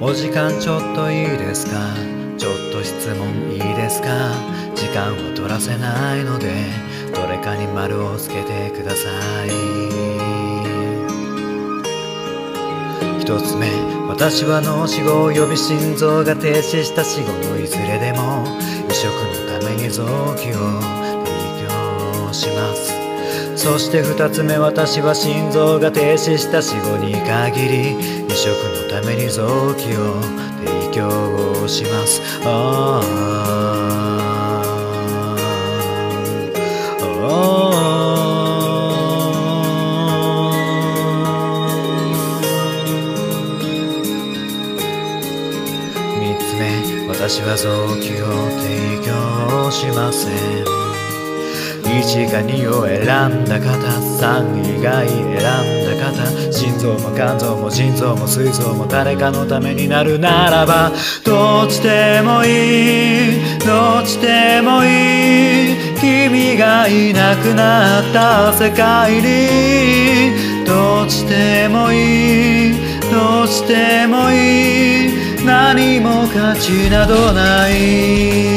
お時間ちょっといいですか？ちょっと質問いいですか？時間を取らせないのでどれかに丸をつけてください。一つ目、私は脳死後および心臓が停止した死後のいずれでも移植のために臓器を提供します。そして二つ目、私は心臓が停止した死後に限り移植のために臓器を提供します。三つ目、私は臓器を提供しません。1か2を選んだ方、3以外選んだ方、心臓も肝臓も腎臓も膵臓も誰かのためになるならばどっちでもいい、どっちでもいい。君がいなくなった世界にどっちでもいい、どっちでもいい。何も価値などない。